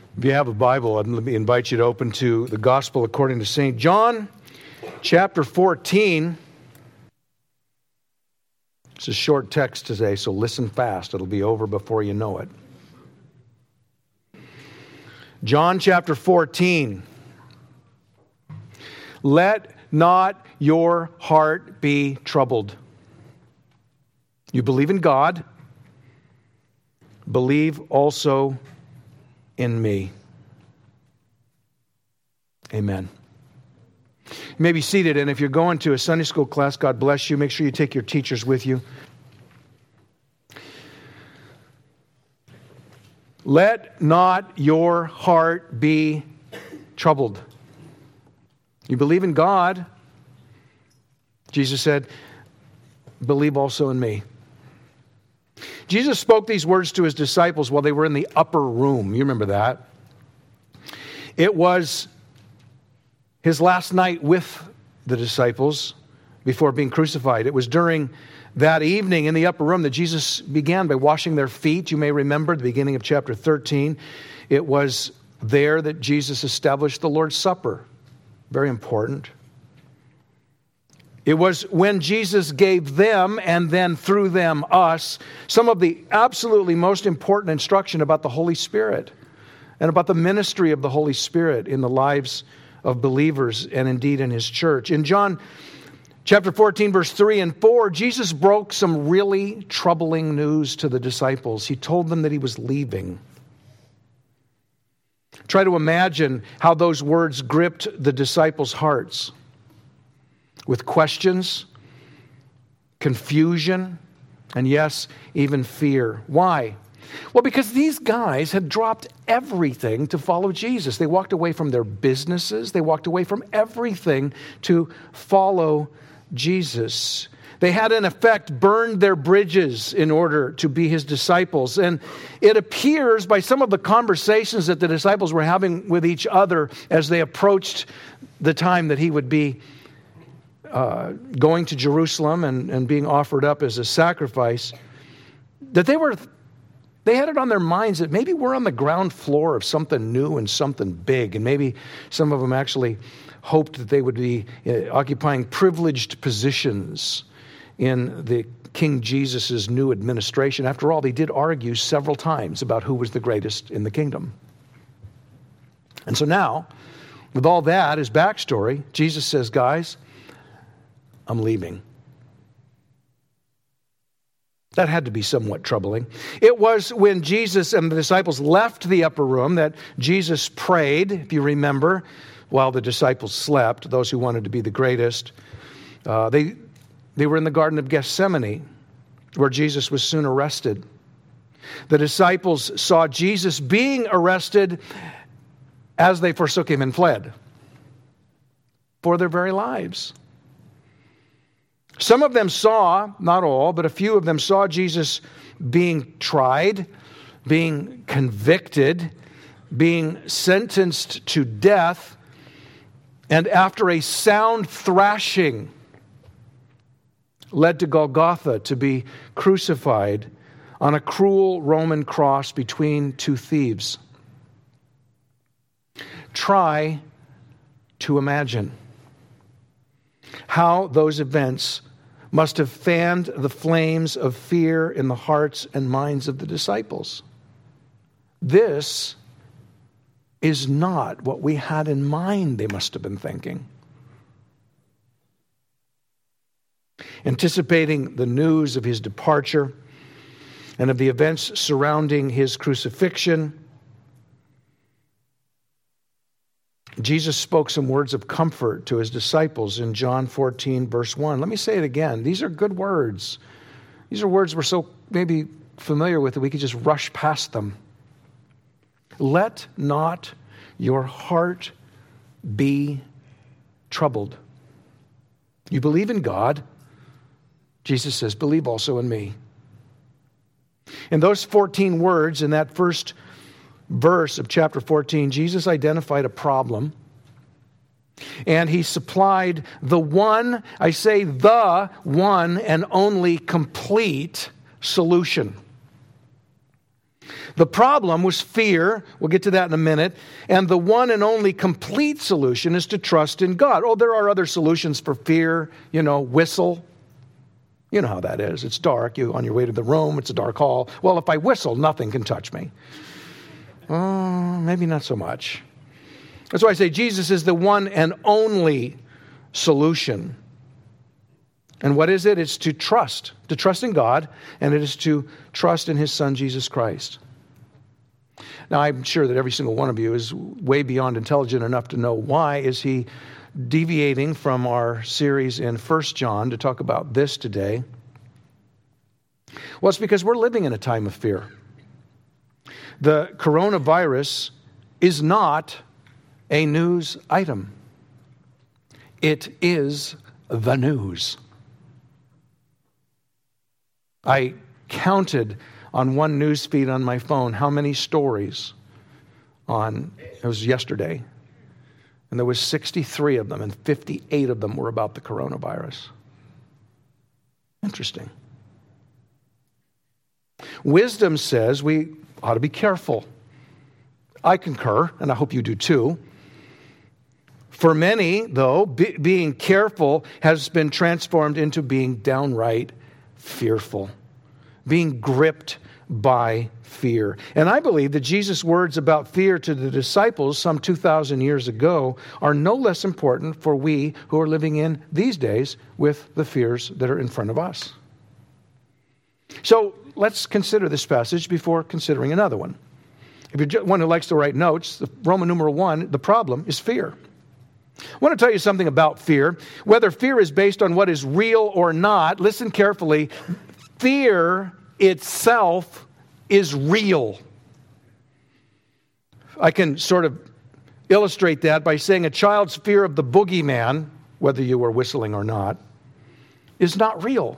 If you have a Bible, let me invite you to open to the Gospel according to St. John, chapter 14. It's a short text today, so listen fast. It'll be over before you know it. John chapter 14. Let not your heart be troubled. You believe in God, believe also in me. Amen. You may be seated, and if you're going to a Sunday school class, God bless you. Make sure you take your teachers with you. Let not your heart be troubled. You believe in God. Jesus said, believe also in me. Jesus spoke these words to his disciples while they were in the upper room. You remember that. It was his last night with the disciples before being crucified. It was during that evening in the upper room that Jesus began by washing their feet. You may remember the beginning of chapter 13. It was there that Jesus established the Lord's Supper. Very important. It was when Jesus gave them, and then through them us, some of the absolutely most important instruction about the Holy Spirit and about the ministry of the Holy Spirit in the lives of believers and indeed in his church. In John chapter 14, verse 3 and 4, Jesus broke some really troubling news to the disciples. He told them that he was leaving. Try to imagine how those words gripped the disciples' hearts with questions, confusion, and yes, even fear. Why? Well, because these guys had dropped everything to follow Jesus. They walked away from their businesses. They walked away from everything to follow Jesus. They had, in effect, burned their bridges in order to be his disciples. And it appears by some of the conversations that the disciples were having with each other as they approached the time that he would be going to Jerusalem and being offered up as a sacrifice, that they had it on their minds that maybe we're on the ground floor of something new and something big. And maybe some of them actually hoped that they would be occupying privileged positions in the King Jesus' new administration. After all, they did argue several times about who was the greatest in the kingdom. And so now, with all that as backstory, Jesus says, guys, I'm leaving. That had to be somewhat troubling. It was when Jesus and the disciples left the upper room that Jesus prayed, if you remember, while the disciples slept, those who wanted to be the greatest. They were in the Garden of Gethsemane, where Jesus was soon arrested. The disciples saw Jesus being arrested as they forsook him and fled for their very lives. Some of them saw, not all, but a few of them saw Jesus being tried, being convicted, being sentenced to death, and after a sound thrashing, led to Golgotha to be crucified on a cruel Roman cross between two thieves. Try to imagine how those events must have fanned the flames of fear in the hearts and minds of the disciples. This is not what we had in mind, they must have been thinking. Anticipating the news of his departure and of the events surrounding his crucifixion, Jesus spoke some words of comfort to his disciples in John 14, verse 1. Let me say it again. These are good words. These are words we're so maybe familiar with that we could just rush past them. Let not your heart be troubled. You believe in God. Jesus says, believe also in me. In those 14 words, in that first verse of chapter 14, Jesus identified a problem, and he supplied the one, I say the one and only complete solution. The problem was fear. We'll get to that in a minute. And the one and only complete solution is to trust in God. Oh, there are other solutions for fear. Whistle. You know how that is. It's dark. You're on your way to the room. It's a dark hall. Well, if I whistle, nothing can touch me. Maybe not so much. That's why I say Jesus is the one and only solution. And what is it? It's to trust in God, and it is to trust in His Son, Jesus Christ. Now, I'm sure that every single one of you is way beyond intelligent enough to know why is he deviating from our series in 1 John to talk about this today. Well, it's because we're living in a time of fear. The coronavirus is not a news item. It is the news. I counted on one news feed on my phone how many stories it was yesterday. And there was 63 of them, and 58 of them were about the coronavirus. Interesting. Wisdom says we ought to be careful. I concur, and I hope you do too. For many, though, being careful has been transformed into being downright fearful, being gripped by fear. And I believe that Jesus' words about fear to the disciples some 2,000 years ago are no less important for we who are living in these days with the fears that are in front of us. So let's consider this passage before considering another one. If you're one who likes to write notes, Roman numeral 1, the problem is fear. I want to tell you something about fear. Whether fear is based on what is real or not, listen carefully. Fear itself is real. I can sort of illustrate that by saying a child's fear of the boogeyman, whether you were whistling or not, is not real.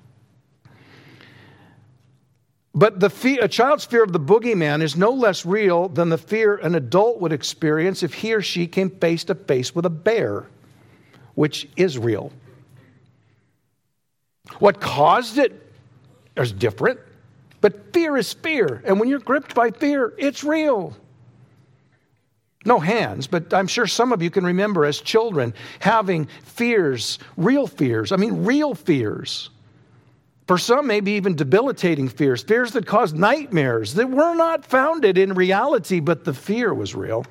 But a child's fear of the boogeyman is no less real than the fear an adult would experience if he or she came face to face with a bear, which is real. What caused it is different, but fear is fear. And when you're gripped by fear, it's real. No hands, but I'm sure some of you can remember as children having fears, real fears. For some, maybe even debilitating fears that caused nightmares that were not founded in reality, but the fear was real.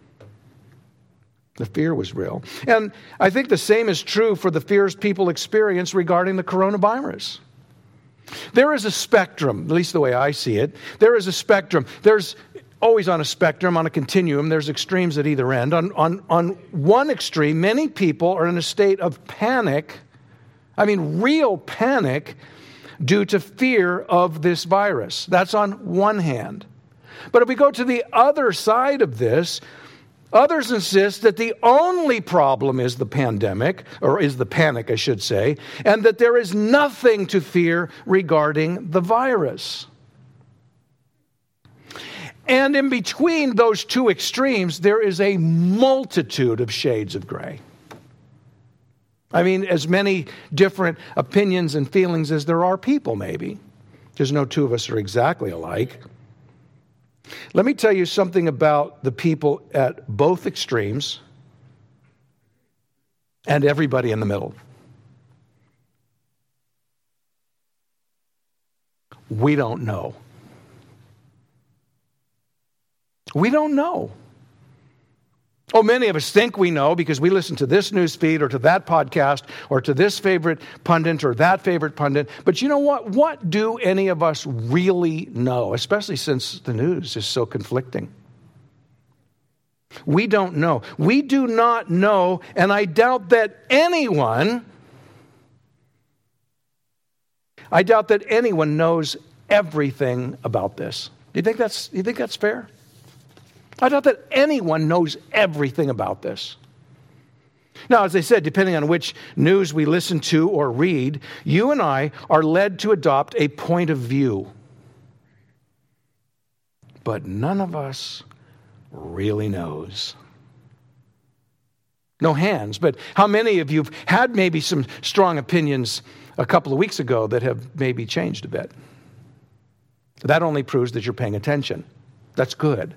The fear was real. And I think the same is true for the fears people experience regarding the coronavirus. There is a spectrum, at least the way I see it. There is a spectrum. There's always on a spectrum, on a continuum, there's extremes at either end. On one extreme, many people are in a state of panic, real panic, due to fear of this virus. That's on one hand. But if we go to the other side of this, others insist that the only problem is the pandemic, or is the panic, I should say, and that there is nothing to fear regarding the virus. And in between those two extremes, there is a multitude of shades of gray. As many different opinions and feelings as there are people, maybe. Because no two of us are exactly alike. Let me tell you something about the people at both extremes and everybody in the middle. We don't know. We don't know. Oh, many of us think we know because we listen to this news feed or to that podcast or to this favorite pundit or that favorite pundit. But you know what? What do any of us really know, especially since the news is so conflicting? We don't know. We do not know, and I doubt that anyone knows everything about this. Do you think that's fair? I doubt that anyone knows everything about this. Now, as I said, depending on which news we listen to or read, you and I are led to adopt a point of view. But none of us really knows. No hands, but how many of you have had maybe some strong opinions a couple of weeks ago that have maybe changed a bit? That only proves that you're paying attention. That's good.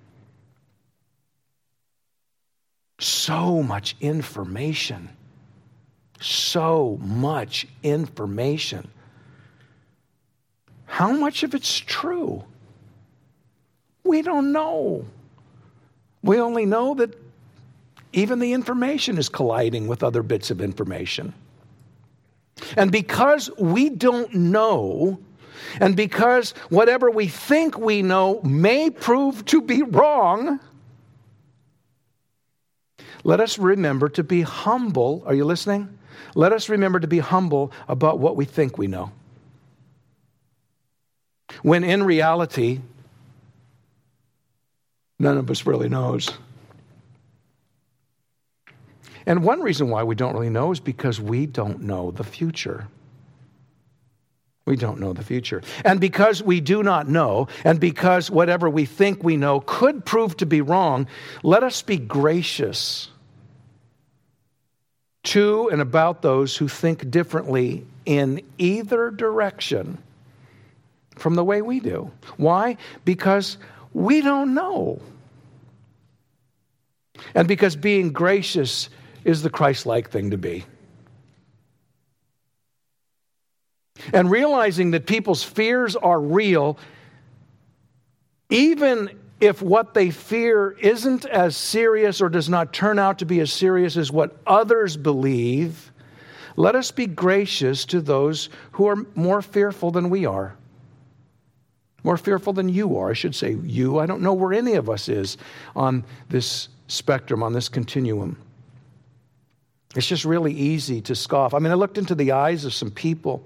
So much information. So much information. How much of it's true? We don't know. We only know that even the information is colliding with other bits of information. And because we don't know, and because whatever we think we know may prove to be wrong, let us remember to be humble. Are you listening? Let us remember to be humble about what we think we know. When in reality, none of us really knows. And one reason why we don't really know is because we don't know the future. We don't know the future. And because we do not know, and because whatever we think we know could prove to be wrong, let us be gracious to and about those who think differently in either direction from the way we do. Why? Because we don't know. And because being gracious is the Christ-like thing to be. And realizing that people's fears are real, even if what they fear isn't as serious or does not turn out to be as serious as what others believe, let us be gracious to those who are more fearful than we are. More fearful than you are, I should say you. I don't know where any of us is on this spectrum, on this continuum. It's just really easy to scoff. I mean, I looked into the eyes of some people.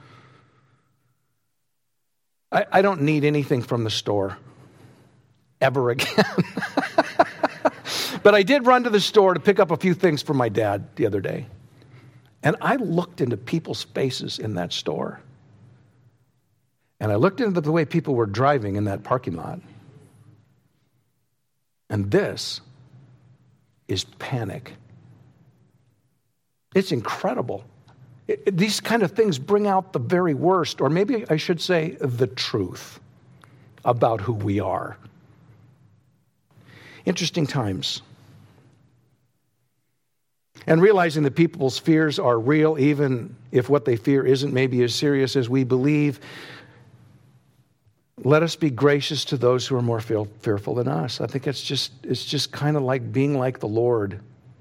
I don't need anything from the store ever again. But I did run to the store to pick up a few things for my dad the other day. And I looked into people's faces in that store. And I looked into the way people were driving in that parking lot. And this is panic. It's incredible. These kind of things bring out the very worst, or maybe I should say the truth about who we are. Interesting times. And realizing that people's fears are real, even if what they fear isn't maybe as serious as we believe, let us be gracious to those who are more fearful than us. I think it's just kind of like being like the Lord.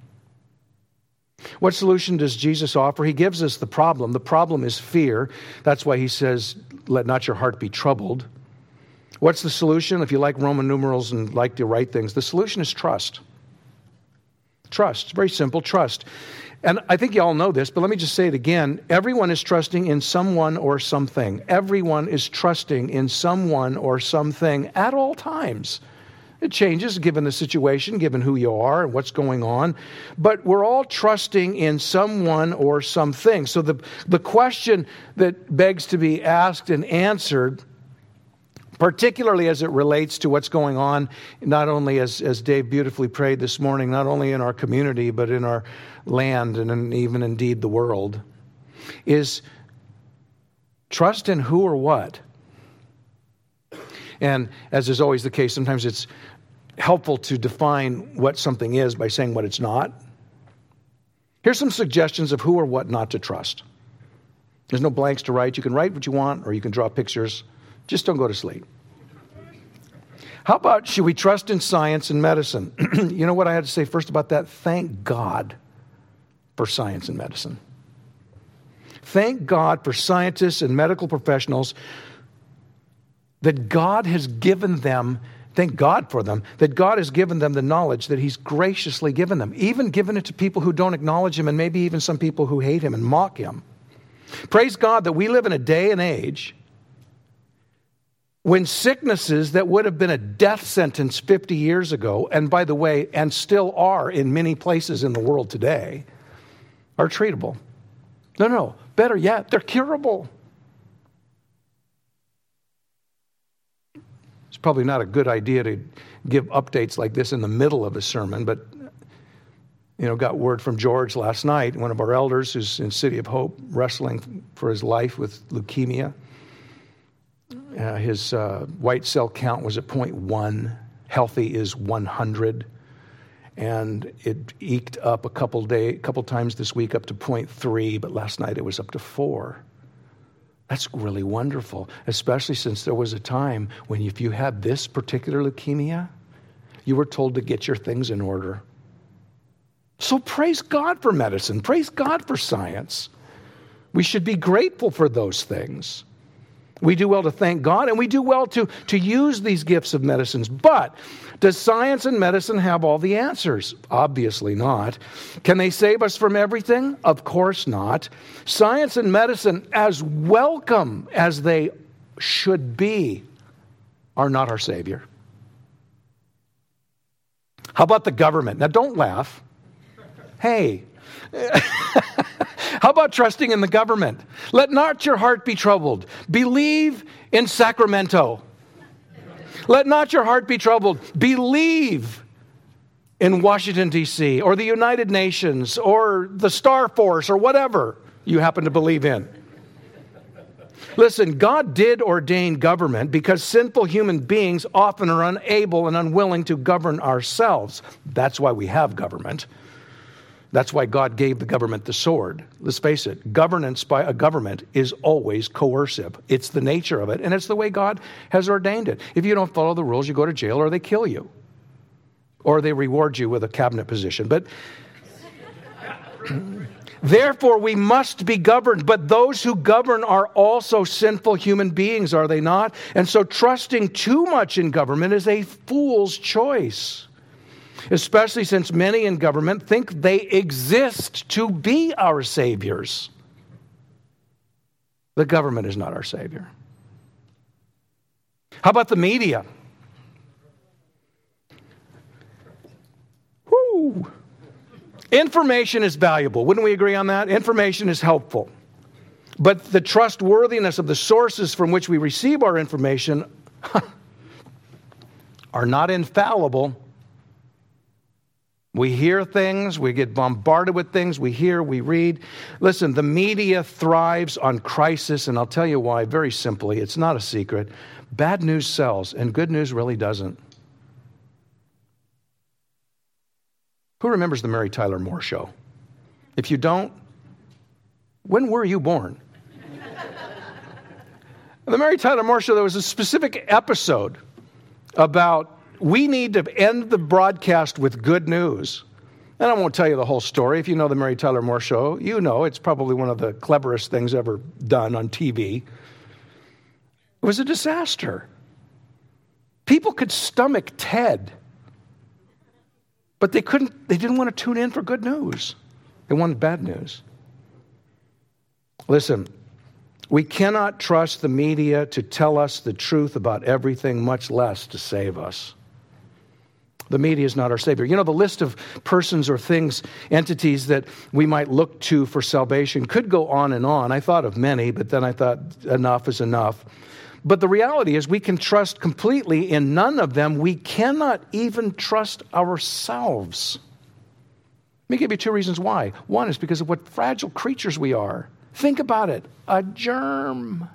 What solution does Jesus offer? He gives us the problem. The problem is fear. That's why he says, let not your heart be troubled. What's the solution? If you like Roman numerals and like to write things, the solution is trust. Trust. It's very simple, trust. And I think you all know this, but let me just say it again. Everyone is trusting in someone or something. Everyone is trusting in someone or something at all times. It changes given the situation, given who you are and what's going on. But we're all trusting in someone or something. So the question that begs to be asked and answered, particularly as it relates to what's going on, not only as Dave beautifully prayed this morning, not only in our community, but in our land and even indeed the world, is trust in who or what. And as is always the case, sometimes it's helpful to define what something is by saying what it's not. Here's some suggestions of who or what not to trust. There's no blanks to write. You can write what you want, or you can draw pictures. Just don't go to sleep. How about, should we trust in science and medicine? You know what I had to say first about that? Thank God for science and medicine. Thank God for scientists and medical professionals that God has given them. Thank God for them, that God has given them the knowledge that he's graciously given them, even given it to people who don't acknowledge him and maybe even some people who hate him and mock him. Praise God that we live in a day and age when sicknesses that would have been a death sentence 50 years ago, and by the way, and still are in many places in the world today, are treatable. No, better yet, they're curable. It's probably not a good idea to give updates like this in the middle of a sermon, but got word from George last night, one of our elders who's in City of Hope, wrestling for his life with leukemia. His white cell count was at 0.1. Healthy is 100. And it eked up a couple times this week up to 0.3, but last night it was up to 4. That's really wonderful, especially since there was a time when if you had this particular leukemia, you were told to get your things in order. So praise God for medicine. Praise God for science. We should be grateful for those things. We do well to thank God, and we do well to use these gifts of medicines. But does science and medicine have all the answers? Obviously not. Can they save us from everything? Of course not. Science and medicine, as welcome as they should be, are not our Savior. How about the government? Now, don't laugh. Hey. How about trusting in the government? Let not your heart be troubled. Believe in Sacramento. Let not your heart be troubled. Believe in Washington, D.C., or the United Nations, or the Star Force, or whatever you happen to believe in. Listen, God did ordain government because sinful human beings often are unable and unwilling to govern ourselves. That's why we have government. That's why God gave the government the sword. Let's face it, governance by a government is always coercive. It's the nature of it, and it's the way God has ordained it. If you don't follow the rules, you go to jail or they kill you. Or they reward you with a cabinet position. But therefore, we must be governed. But those who govern are also sinful human beings, are they not? And so trusting too much in government is a fool's choice. Especially since many in government think they exist to be our saviors. The government is not our savior. How about the media? Woo! Information is valuable. Wouldn't we agree on that? Information is helpful. But the trustworthiness of the sources from which we receive our information are not infallible. We hear things, we get bombarded with things, we hear, we read. Listen, the media thrives on crisis, and I'll tell you why, very simply. It's not a secret. Bad news sells, and good news really doesn't. Who remembers the Mary Tyler Moore Show? If you don't, when were you born? The Mary Tyler Moore Show, there was a specific episode about we need to end the broadcast with good news. And I won't tell you the whole story. If you know the Mary Tyler Moore Show, you know it's probably one of the cleverest things ever done on TV. It was a disaster. People could stomach Ted, but they didn't want to tune in for good news. They wanted bad news. Listen, we cannot trust the media to tell us the truth about everything, much less to save us. The media is not our savior. You know, the list of persons or things, entities that we might look to for salvation could go on and on. I thought of many, but then I thought enough is enough. But the reality is we can trust completely in none of them. We cannot even trust ourselves. Let me give you two reasons why. One is because of what fragile creatures we are. Think about it. A germ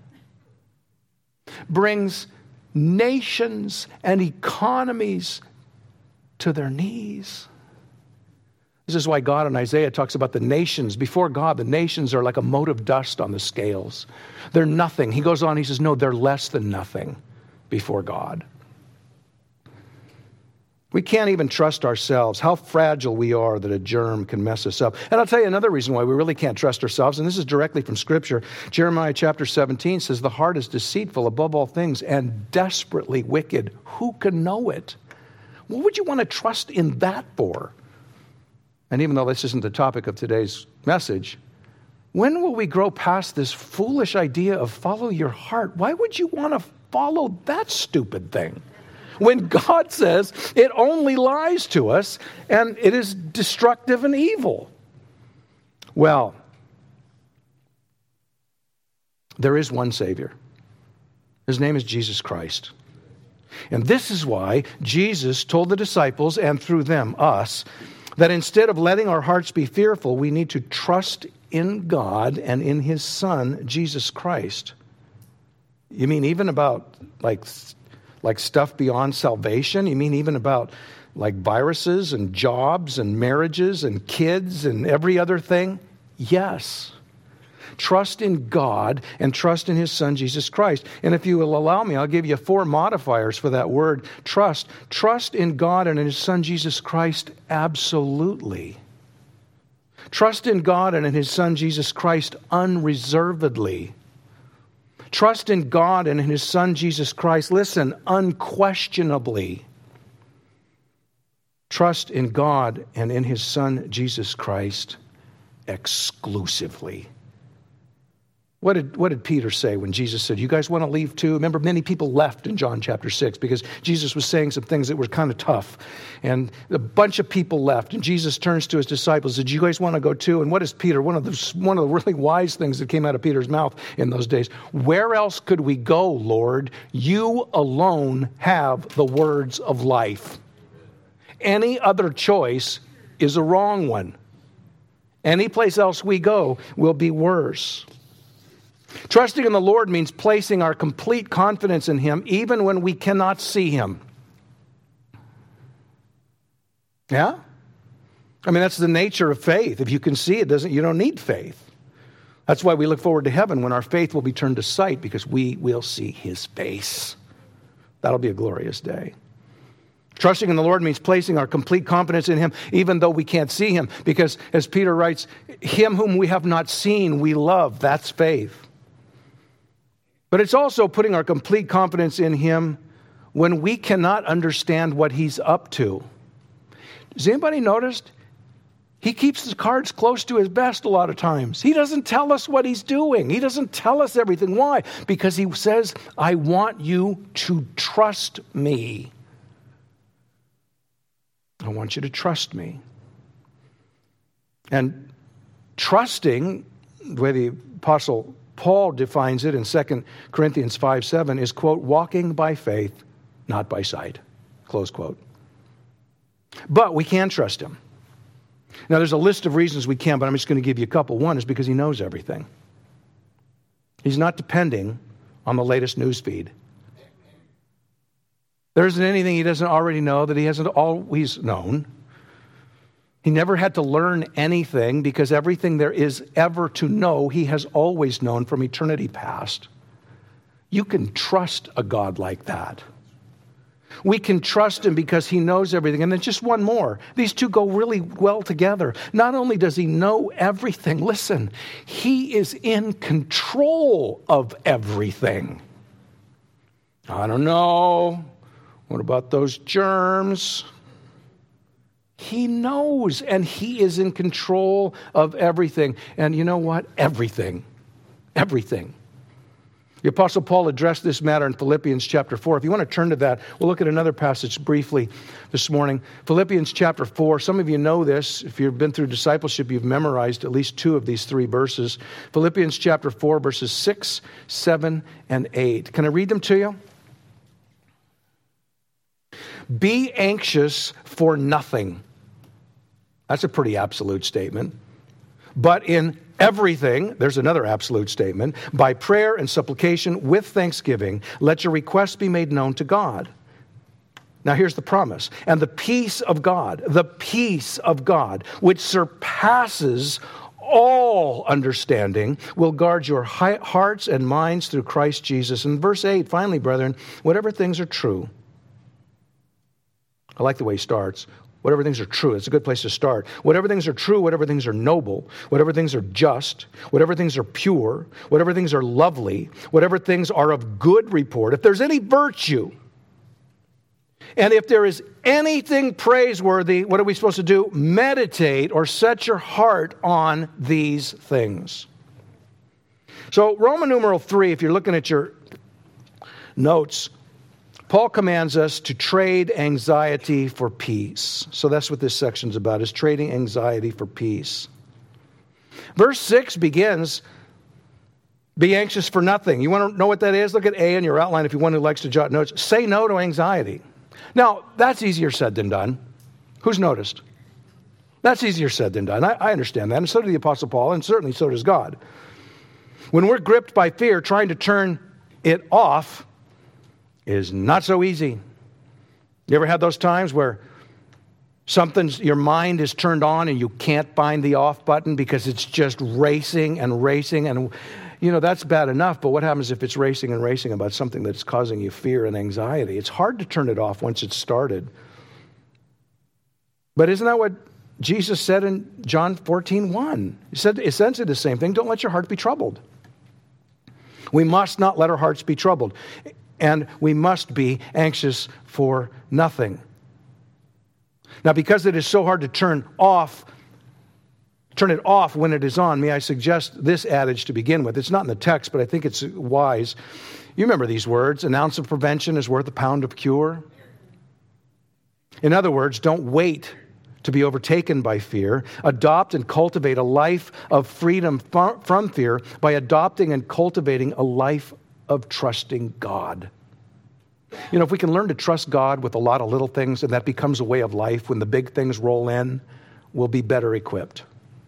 brings nations and economies to their knees. This is why God in Isaiah talks about the nations. Before God, the nations are like a mote of dust on the scales. They're nothing. He goes on, he says, no, they're less than nothing before God. We can't even trust ourselves, how fragile we are that a germ can mess us up. And I'll tell you another reason why we really can't trust ourselves, and this is directly from Scripture. Jeremiah chapter 17 says, the heart is deceitful above all things and desperately wicked. Who can know it? What would you want to trust in that for? And even though this isn't the topic of today's message, when will we grow past this foolish idea of follow your heart? Why would you want to follow that stupid thing? When God says it only lies to us and it is destructive and evil. Well, there is one Savior. His name is Jesus Christ. And this is why Jesus told the disciples, and through them, us, that instead of letting our hearts be fearful, we need to trust in God and in His Son, Jesus Christ. You mean even about like stuff beyond salvation? You mean even about like viruses and jobs and marriages and kids and every other thing? Yes. Trust in God and trust in His Son, Jesus Christ. And if you will allow me, I'll give you 4 modifiers for that word, trust. Trust in God and in His Son, Jesus Christ, absolutely. Trust in God and in His Son, Jesus Christ, unreservedly. Trust in God and in His Son, Jesus Christ, listen, unquestionably. Trust in God and in His Son, Jesus Christ, exclusively. What did Peter say when Jesus said, you guys want to leave too? Remember, many people left in John chapter 6 because Jesus was saying some things that were kind of tough. And a bunch of people left. And Jesus turns to His disciples, did you guys want to go too? And what is Peter? One of the really wise things that came out of Peter's mouth in those days. Where else could we go, Lord? You alone have the words of life. Any other choice is a wrong one. Any place else we go will be worse. Trusting in the Lord means placing our complete confidence in Him even when we cannot see Him. Yeah? I mean, that's the nature of faith. If you can see it, you don't need faith. That's why we look forward to heaven when our faith will be turned to sight because we will see His face. That'll be a glorious day. Trusting in the Lord means placing our complete confidence in Him even though we can't see Him. Because as Peter writes, Him whom we have not seen, we love. That's faith. But it's also putting our complete confidence in Him when we cannot understand what He's up to. Has anybody noticed? He keeps the cards close to His vest a lot of times. He doesn't tell us what He's doing. He doesn't tell us everything. Why? Because He says, I want you to trust me. I want you to trust me. And trusting, the way the Apostle Paul defines it in 2 Corinthians 5:7 is, quote, walking by faith, not by sight, close quote. But we can trust Him. Now, there's a list of reasons we can, but I'm just going to give you a couple. One is because He knows everything. He's not depending on the latest news feed. There isn't anything He doesn't already know that He hasn't always known. He never had to learn anything because everything there is ever to know, He has always known from eternity past. You can trust a God like that. We can trust Him because He knows everything. And then just one more. These two go really well together. Not only does He know everything, listen, He is in control of everything. I don't know. What about those germs? He knows, and He is in control of everything. And you know what? Everything. Everything. The Apostle Paul addressed this matter in Philippians chapter 4. If you want to turn to that, we'll look at another passage briefly this morning. Philippians chapter 4. Some of you know this. If you've been through discipleship, you've memorized at least 2 of these 3 verses. Philippians chapter 4, verses 6, 7, and 8. Can I read them to you? Be anxious for nothing. That's a pretty absolute statement. But in everything, there's another absolute statement, by prayer and supplication with thanksgiving, let your requests be made known to God. Now here's the promise. And the peace of God, which surpasses all understanding, will guard your hearts and minds through Christ Jesus. And verse 8, finally, brethren, whatever things are true. I like the way he starts. Whatever things are true. It's a good place to start. Whatever things are true, whatever things are noble, whatever things are just, whatever things are pure, whatever things are lovely, whatever things are of good report, if there's any virtue, and if there is anything praiseworthy, what are we supposed to do? Meditate or set your heart on these things. So Roman numeral 3, if you're looking at your notes, Paul commands us to trade anxiety for peace. So that's what this section's about, is trading anxiety for peace. Verse 6 begins, be anxious for nothing. You want to know what that is? Look at A in your outline if you're one who likes to jot notes. Say no to anxiety. Now, that's easier said than done. Who's noticed? That's easier said than done. I understand that, and so did the Apostle Paul, and certainly so does God. When we're gripped by fear, trying to turn it off is not so easy. You ever had those times where your mind is turned on and you can't find the off button because it's just racing and racing? And, that's bad enough, but what happens if it's racing and racing about something that's causing you fear and anxiety? It's hard to turn it off once it's started. But isn't that what Jesus said in John 14:1? He said essentially the same thing. Don't let your heart be troubled. We must not let our hearts be troubled. And we must be anxious for nothing. Now, because it is so hard to turn it off when it is on, may I suggest this adage to begin with. It's not in the text, but I think it's wise. You remember these words: an ounce of prevention is worth a pound of cure. In other words, don't wait to be overtaken by fear. Adopt and cultivate a life of freedom from fear by adopting and cultivating a life of trusting God. If we can learn to trust God with a lot of little things, and that becomes a way of life, when the big things roll in, we'll be better equipped.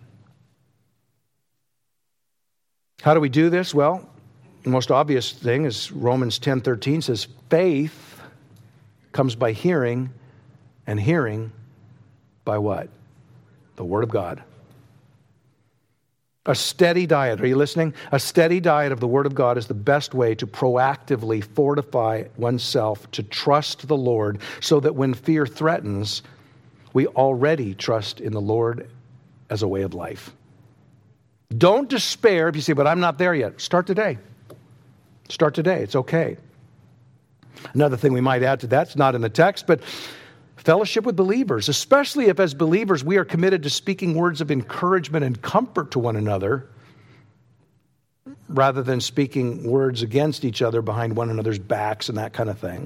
How do we do this? Well, the most obvious thing is Romans 10:13 says, faith comes by hearing, and hearing by what? The Word of God. A steady diet, are you listening? A steady diet of the Word of God is the best way to proactively fortify oneself to trust the Lord, so that when fear threatens, we already trust in the Lord as a way of life. Don't despair if you say, but I'm not there yet. Start today. Start today. It's okay. Another thing we might add to that, it's not in the text, but fellowship with believers, especially if as believers we are committed to speaking words of encouragement and comfort to one another, rather than speaking words against each other behind one another's backs and that kind of thing.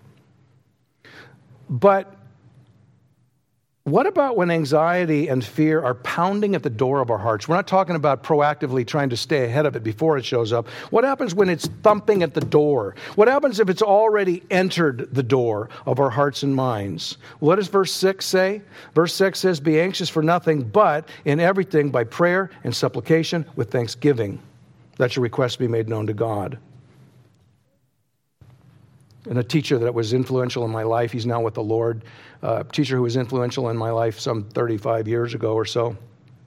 But what about when anxiety and fear are pounding at the door of our hearts? We're not talking about proactively trying to stay ahead of it before it shows up. What happens when it's thumping at the door? What happens if it's already entered the door of our hearts and minds? What does verse 6 say? Verse 6 says, be anxious for nothing, but in everything by prayer and supplication with thanksgiving, let your requests be made known to God. And a teacher that was influential in my life, he's now with the Lord, a teacher who was influential in my life some 35 years ago or so.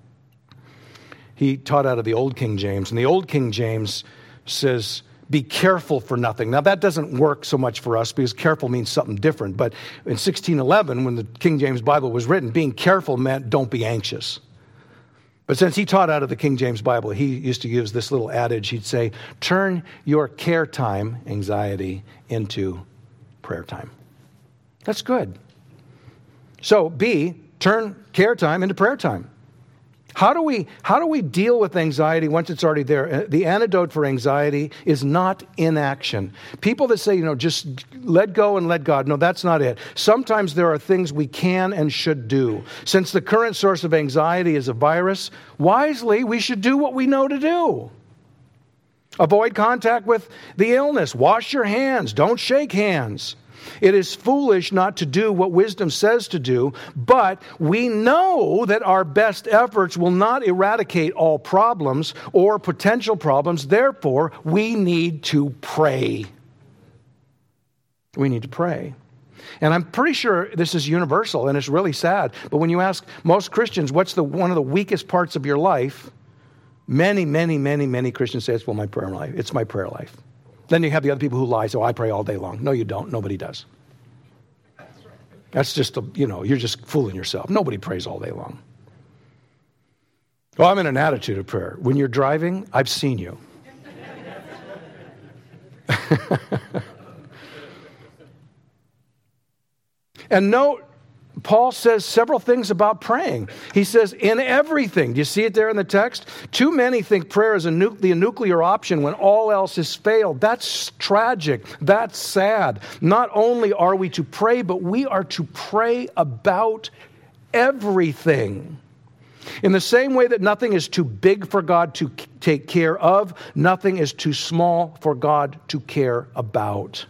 He taught out of the Old King James, and the Old King James says, be careful for nothing. Now, that doesn't work so much for us because careful means something different. But in 1611, when the King James Bible was written, being careful meant don't be anxious. But since he taught out of the King James Bible, he used to use this little adage. He'd say, turn your care time, anxiety, into prayer time. That's good. So turn care time into prayer time. How do we deal with anxiety once it's already there? The antidote for anxiety is not inaction. People that say, just let go and let God. No, that's not it. Sometimes there are things we can and should do. Since the current source of anxiety is a virus, wisely, we should do what we know to do. Avoid contact with the illness. Wash your hands. Don't shake hands. It is foolish not to do what wisdom says to do, but we know that our best efforts will not eradicate all problems or potential problems. Therefore, we need to pray. We need to pray. And I'm pretty sure this is universal, and it's really sad. But when you ask most Christians, what's one of the weakest parts of your life? Many Christians say, my prayer life. It's my prayer life. Then you have the other people who lie, so I pray all day long. No, you don't. Nobody does. That's just, you're just fooling yourself. Nobody prays all day long. Well, I'm in an attitude of prayer. When you're driving, I've seen you. And note, Paul says several things about praying. He says, in everything. Do you see it there in the text? Too many think prayer is the nuclear option when all else has failed. That's tragic. That's sad. Not only are we to pray, but we are to pray about everything. In the same way that nothing is too big for God to take care of, nothing is too small for God to care about.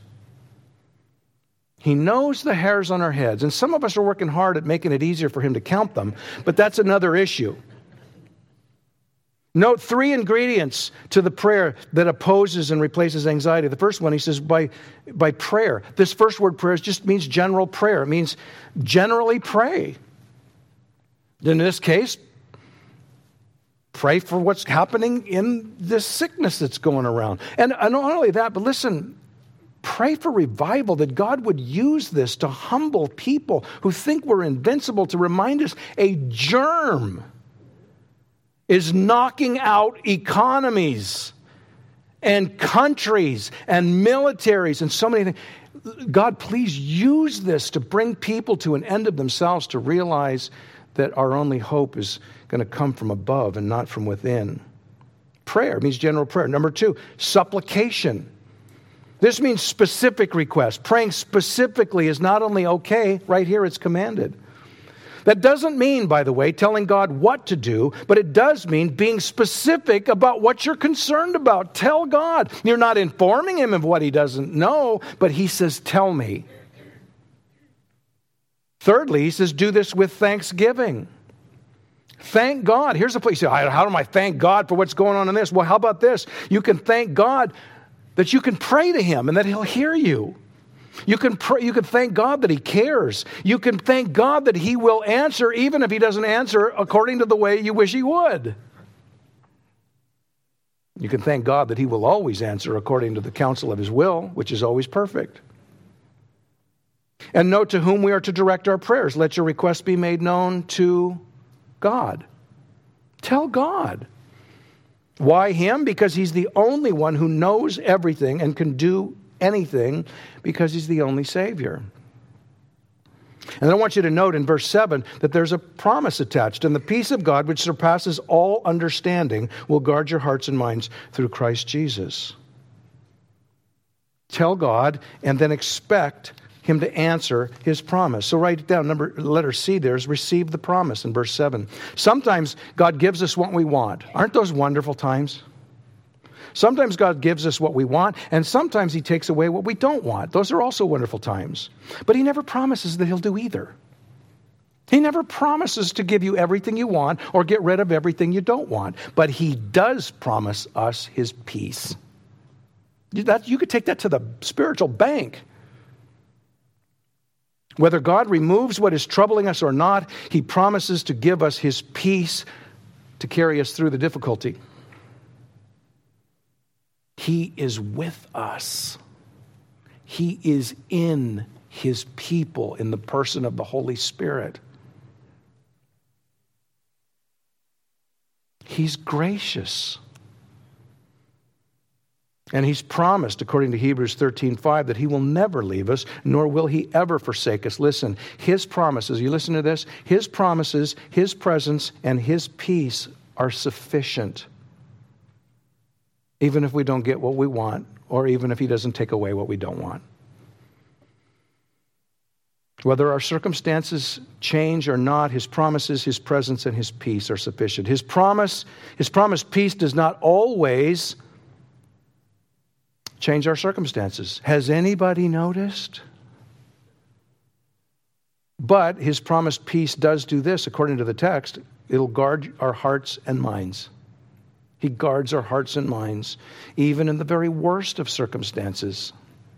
He knows the hairs on our heads, and some of us are working hard at making it easier for him to count them, but that's another issue. Note 3 ingredients to the prayer that opposes and replaces anxiety. The first one, he says, by prayer. This first word, prayer, just means general prayer. It means generally pray. In this case, pray for what's happening in this sickness that's going around. And not only that, but listen, pray for revival, that God would use this to humble people who think we're invincible, to remind us a germ is knocking out economies and countries and militaries and so many things. God, please use this to bring people to an end of themselves, to realize that our only hope is going to come from above and not from within. Prayer means general prayer. Number 2, supplication. This means specific request. Praying specifically is not only okay, right here it's commanded. That doesn't mean, by the way, telling God what to do, but it does mean being specific about what you're concerned about. Tell God. You're not informing him of what he doesn't know, but he says, tell me. Thirdly, he says, do this with thanksgiving. Thank God. Here's the place. You say, how do I thank God for what's going on in this? Well, how about this? You can thank God that you can pray to him and that he'll hear you. You can pray, you can thank God that he cares. You can thank God that he will answer even if he doesn't answer according to the way you wish he would. You can thank God that he will always answer according to the counsel of his will, which is always perfect. And note to whom we are to direct our prayers. Let your requests be made known to God. Tell God. Why him? Because he's the only one who knows everything and can do anything, because he's the only Savior. And I want you to note in verse 7 that there's a promise attached. And the peace of God, which surpasses all understanding, will guard your hearts and minds through Christ Jesus. Tell God and then expect him to answer his promise. So write it down. Letter C there is receive the promise in verse 7. Sometimes God gives us what we want. Aren't those wonderful times? Sometimes God gives us what we want, and sometimes he takes away what we don't want. Those are also wonderful times. But he never promises that he'll do either. He never promises to give you everything you want or get rid of everything you don't want. But he does promise us his peace. You could take that to the spiritual bank. Whether God removes what is troubling us or not, he promises to give us his peace to carry us through the difficulty. He is with us. He is in his people in the person of the Holy Spirit. He's gracious. And he's promised, according to Hebrews 13:5, that he will never leave us, nor will he ever forsake us. Listen, his promises, you listen to this, his promises, his presence, and his peace are sufficient. Even if we don't get what we want, or even if he doesn't take away what we don't want. Whether our circumstances change or not, his promises, his presence, and his peace are sufficient. His promised peace does not always change our circumstances. Has anybody noticed? But his promised peace does do this, according to the text. It'll guard our hearts and minds. He guards our hearts and minds, even in the very worst of circumstances.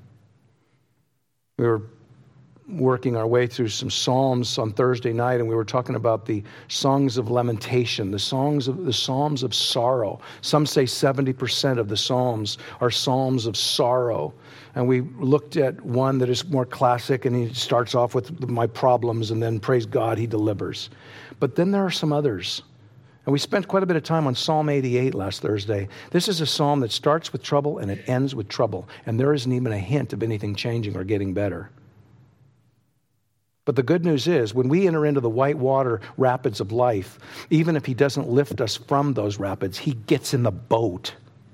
We were working our way through some Psalms on Thursday night, and we were talking about the songs of lamentation, the Psalms of sorrow. Some say 70% of the Psalms are Psalms of sorrow. And we looked at one that is more classic, and he starts off with my problems, and then praise God, he delivers. But then there are some others. And we spent quite a bit of time on Psalm 88 last Thursday. This is a psalm that starts with trouble and it ends with trouble. And there isn't even a hint of anything changing or getting better. But the good news is, when we enter into the white water rapids of life, even if he doesn't lift us from those rapids, he gets in the boat.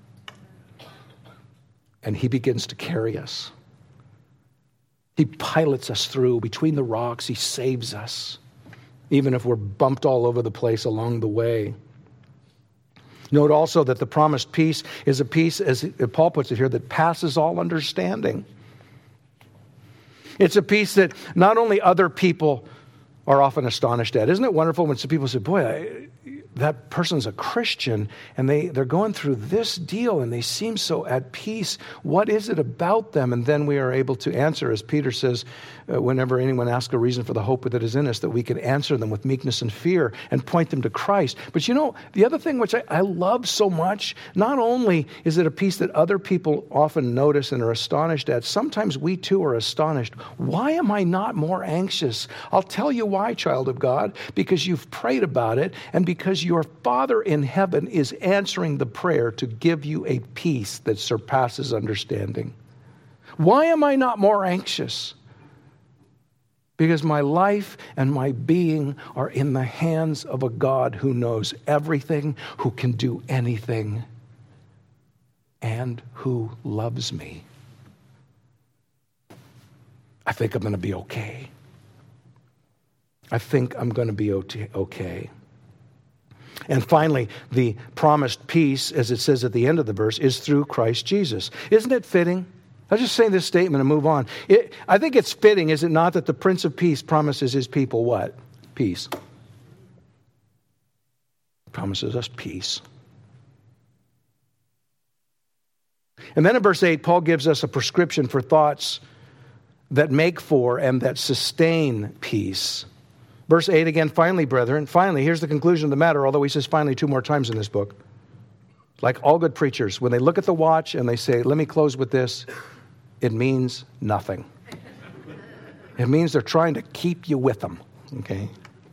And he begins to carry us. He pilots us through between the rocks. He saves us, even if we're bumped all over the place along the way. Note also that the promised peace is a peace, as Paul puts it here, that passes all understanding. It's a peace that not only other people are often astonished at. Isn't it wonderful when some people say, boy, that person's a Christian and they're going through this deal and they seem so at peace. What is it about them? And then we are able to answer, as Peter says, whenever anyone asks a reason for the hope that is in us, that we can answer them with meekness and fear and point them to Christ. But the other thing which I love so much, not only is it a peace that other people often notice and are astonished at, sometimes we too are astonished. Why am I not more anxious? I'll tell you why, child of God, because you've prayed about it and because your Father in heaven is answering the prayer to give you a peace that surpasses understanding. Why am I not more anxious? Because my life and my being are in the hands of a God who knows everything, who can do anything, and who loves me. I think I'm going to be okay. I think I'm going to be okay. And finally, the promised peace, as it says at the end of the verse, is through Christ Jesus. Isn't it fitting? I'll just say this statement and move on. I think it's fitting, is it not, that the Prince of Peace promises his people what? Peace. Promises us peace. And then in verse 8, Paul gives us a prescription for thoughts that make for and that sustain peace. Verse 8 again, finally, brethren, here's the conclusion of the matter, although he says finally 2 more times in this book. Like all good preachers, when they look at the watch and they say, let me close with this, it means nothing. It means they're trying to keep you with them, okay?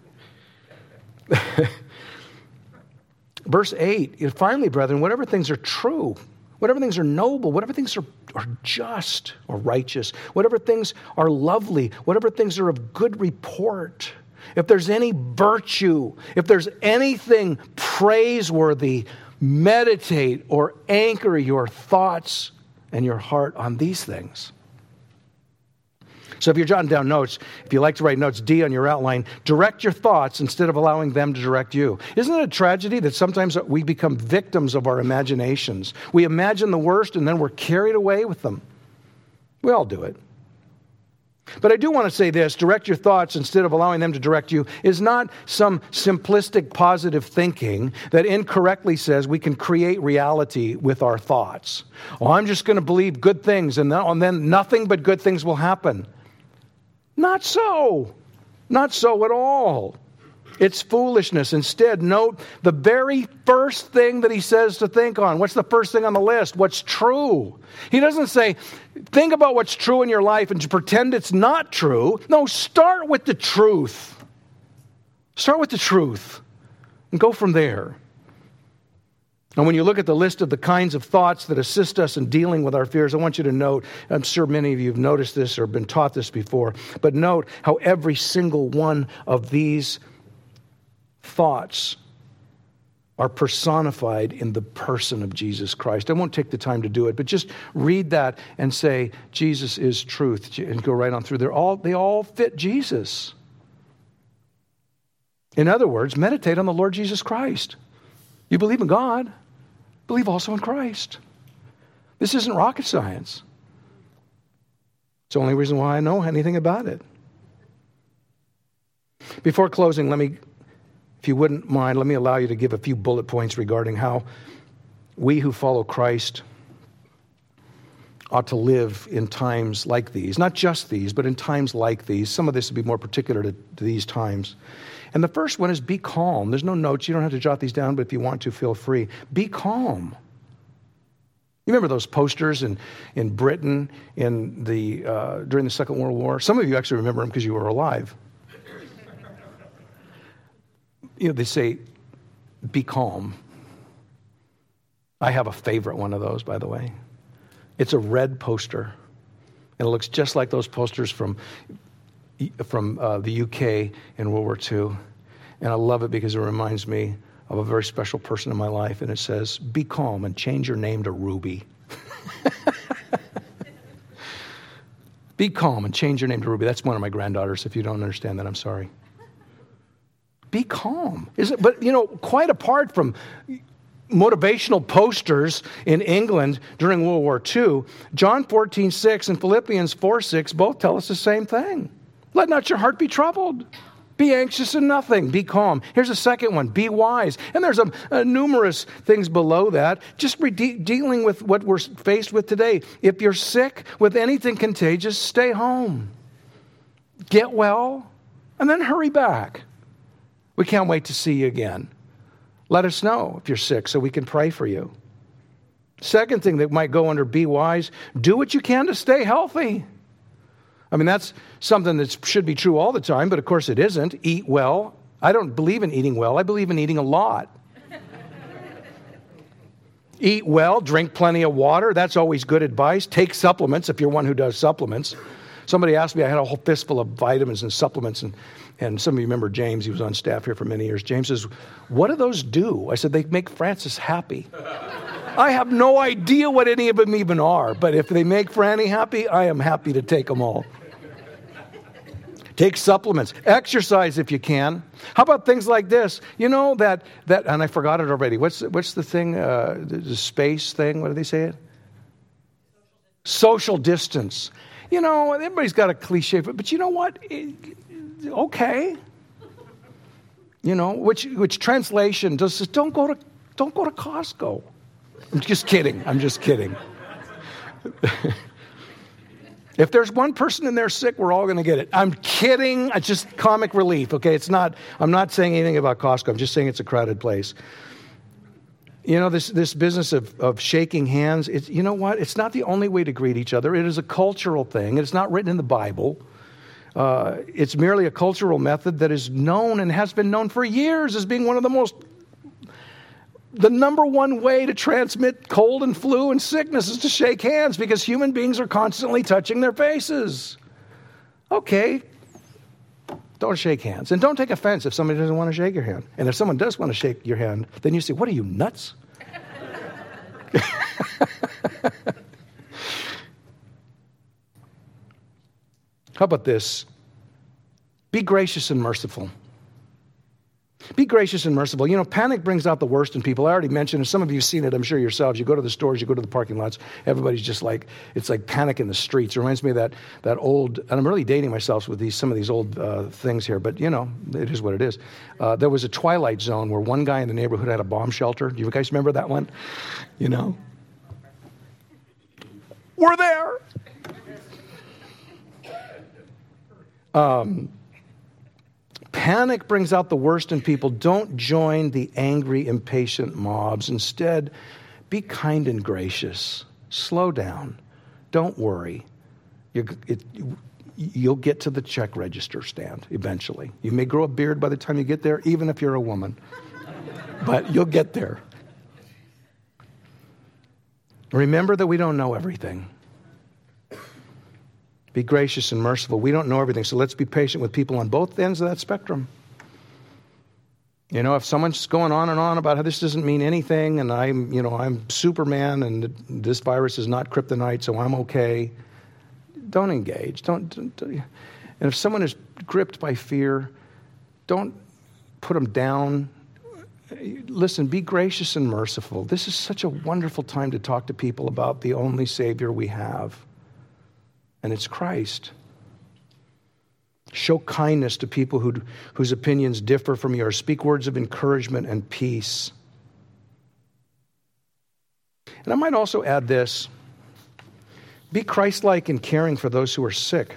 Verse 8, finally, brethren, whatever things are true, whatever things are noble, whatever things are just or righteous, whatever things are lovely, whatever things are of good report, if there's any virtue, if there's anything praiseworthy, meditate or anchor your thoughts and your heart on these things. So if you're jotting down notes, if you like to write notes, D on your outline, direct your thoughts instead of allowing them to direct you. Isn't it a tragedy that sometimes we become victims of our imaginations? We imagine the worst and then we're carried away with them. We all do it. But I do want to say this, direct your thoughts instead of allowing them to direct you is not some simplistic positive thinking that incorrectly says we can create reality with our thoughts. Oh, I'm just going to believe good things and then nothing but good things will happen. Not so. Not so at all. It's foolishness. Instead, note the very first thing that he says to think on. What's the first thing on the list? What's true? He doesn't say, think about what's true in your life and pretend it's not true. No, start with the truth. Start with the truth and go from there. And when you look at the list of the kinds of thoughts that assist us in dealing with our fears, I want you to note, I'm sure many of you have noticed this or been taught this before, but note how every single one of these thoughts are personified in the person of Jesus Christ. I won't take the time to do it, but just read that and say, Jesus is truth, and go right on through. They all fit Jesus. In other words, meditate on the Lord Jesus Christ. You believe in God, believe also in Christ. This isn't rocket science. It's the only reason why I know anything about it. Before closing, if you wouldn't mind, let me allow you to give a few bullet points regarding how we who follow Christ ought to live in times like these. Not just these, but in times like these. Some of this will be more particular to these times. And the first one is be calm. There's no notes. You don't have to jot these down, but if you want to, feel free. Be calm. You remember those posters in Britain during the Second World War? Some of you actually remember them because you were alive. They say, be calm. I have a favorite one of those, by the way. It's a red poster. And it looks just like those posters from the UK in World War II. And I love it because it reminds me of a very special person in my life. And it says, be calm and change your name to Ruby. Be calm and change your name to Ruby. That's one of my granddaughters. If you don't understand that, I'm sorry. Be calm. But quite apart from motivational posters in England during World War II, John 14:6 and Philippians 4:6 both tell us the same thing. Let not your heart be troubled. Be anxious in nothing. Be calm. Here's a second one. Be wise. And there's numerous things below that. Just dealing with what we're faced with today. If you're sick with anything contagious, stay home. Get well, and then hurry back. We can't wait to see you again. Let us know if you're sick so we can pray for you. Second thing that might go under be wise, do what you can to stay healthy. I mean, that's something that should be true all the time, but of course it isn't. Eat well. I don't believe in eating well. I believe in eating a lot. Eat well, drink plenty of water. That's always good advice. Take supplements if you're one who does supplements. Somebody asked me, I had a whole fistful of vitamins and supplements, and some of you remember James, he was on staff here for many years. James says, what do those do? I said, they make Francis happy. I have no idea what any of them even are, but if they make Franny happy, I am happy to take them all. Take supplements. Exercise if you can. How about things like this? You know that and I forgot it already. What's the thing? The space thing? What do they say it? Social distance. You know, everybody's got a cliche, but you know what? Okay. You know, which translation does this? Don't go to Costco. I'm just kidding. If there's one person in there sick, we're all going to get it. I'm kidding. It's just comic relief, okay? I'm not saying anything about Costco. I'm just saying it's a crowded place. You know, this business of shaking hands, you know what? It's not the only way to greet each other. It is a cultural thing. It's not written in the Bible. It's merely a cultural method that is known and has been known for years as being one of the number one way to transmit cold and flu and sickness is to shake hands because human beings are constantly touching their faces. Okay, don't shake hands. And don't take offense if somebody doesn't want to shake your hand. And if someone does want to shake your hand, then you say, what are you, nuts? How about this? Be gracious and merciful. Be gracious and merciful. You know, panic brings out the worst in people. I already mentioned, and some of you have seen it, I'm sure yourselves. You go to the stores, you go to the parking lots, everybody's just like, it's like panic in the streets. It reminds me of that old, and I'm really dating myself with some of these old things here, but you know, it is what it is. There was a Twilight Zone where one guy in the neighborhood had a bomb shelter. Do you guys remember that one? You know? We're there! Panic brings out the worst in people. Don't join the angry, impatient mobs. Instead, be kind and gracious. Slow down. Don't worry. You'll get to the check register stand eventually. You may grow a beard by the time you get there, even if you're a woman. But you'll get there. Remember that we don't know everything. Be gracious and merciful. We don't know everything, so let's be patient with people on both ends of that spectrum. You know, if someone's going on and on about how this doesn't mean anything, and I'm Superman, and this virus is not kryptonite, so I'm okay. Don't engage. Don't. And if someone is gripped by fear, don't put them down. Listen, be gracious and merciful. This is such a wonderful time to talk to people about the only Savior we have. And it's Christ. Show kindness to people whose opinions differ from yours. Speak words of encouragement and peace. And I might also add this. Be Christ-like in caring for those who are sick.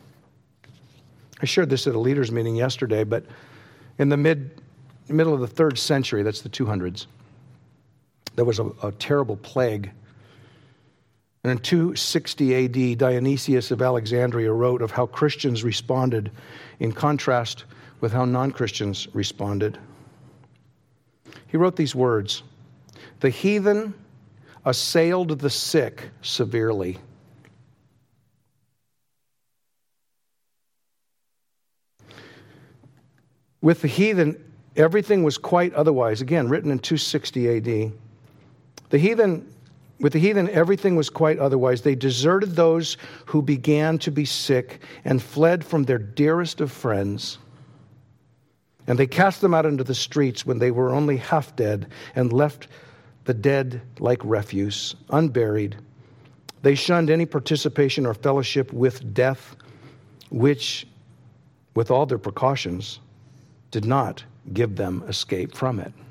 I shared this at a leaders' meeting yesterday, but in the middle of the 3rd century, that's the 200s, there was a terrible plague. And in 260 AD, Dionysius of Alexandria wrote of how Christians responded in contrast with how non-Christians responded. He wrote these words, "The heathen assailed the sick severely. With the heathen, everything was quite otherwise." Again, written in 260 AD. With the heathen, everything was quite otherwise. They deserted those who began to be sick and fled from their dearest of friends. And they cast them out into the streets when they were only half dead and left the dead like refuse, unburied. They shunned any participation or fellowship with death, which with all their precautions, did not give them escape from it.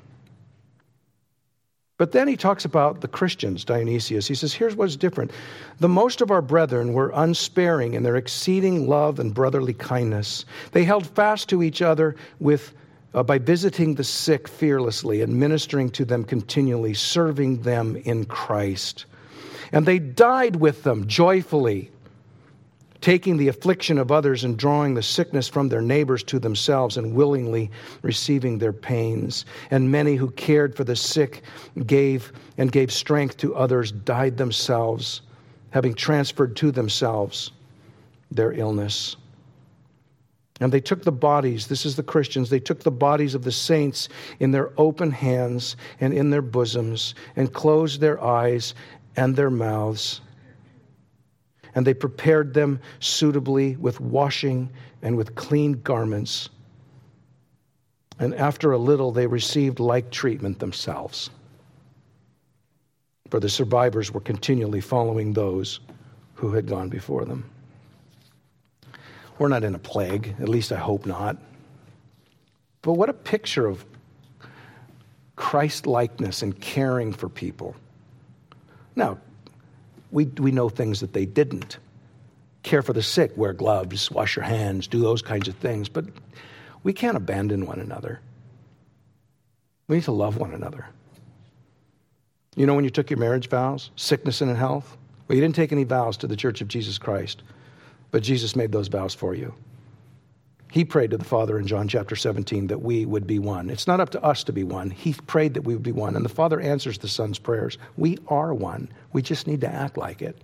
But then he talks about the Christians, Dionysius. He says, here's what's different. The most of our brethren were unsparing in their exceeding love and brotherly kindness. They held fast to each other by visiting the sick fearlessly and ministering to them continually, serving them in Christ. And they died with them joyfully, taking the affliction of others and drawing the sickness from their neighbors to themselves and willingly receiving their pains. And many who cared for the sick gave strength to others, died themselves, having transferred to themselves their illness. And they took the bodies, this is the Christians, they took the bodies of the saints in their open hands and in their bosoms and closed their eyes and their mouths. And they prepared them suitably with washing and with clean garments. And after a little, they received like treatment themselves. For the survivors were continually following those who had gone before them. We're not in a plague, at least I hope not. But what a picture of Christ-likeness and caring for people. Now, we know things that they didn't. Care for the sick, wear gloves, wash your hands, do those kinds of things. But we can't abandon one another. We need to love one another. You know when you took your marriage vows, sickness and in health? Well, you didn't take any vows to the Church of Jesus Christ, but Jesus made those vows for you. He prayed to the Father in John chapter 17 that we would be one. It's not up to us to be one. He prayed that we would be one. And the Father answers the Son's prayers. We are one. We just need to act like it.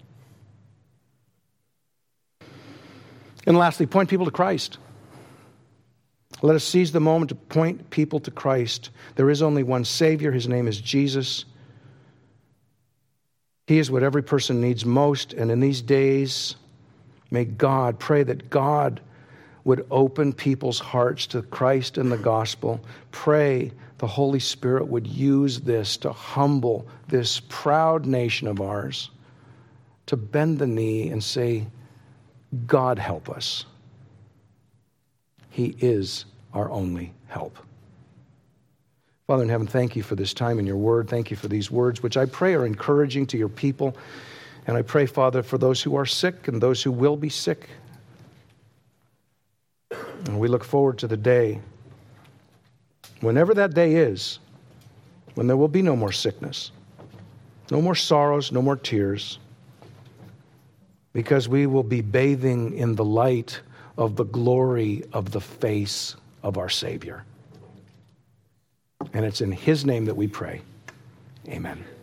And lastly, point people to Christ. Let us seize the moment to point people to Christ. There is only one Savior. His name is Jesus. He is what every person needs most. And in these days, may God, pray that God would open people's hearts to Christ and the gospel. Pray the Holy Spirit would use this to humble this proud nation of ours, to bend the knee and say, God help us. He is our only help. Father in heaven, thank you for this time in your word. Thank you for these words, which I pray are encouraging to your people. And I pray, Father, for those who are sick and those who will be sick. And we look forward to the day, whenever that day is, when there will be no more sickness, no more sorrows, no more tears, because we will be bathing in the light of the glory of the face of our Savior. And it's in His name that we pray. Amen.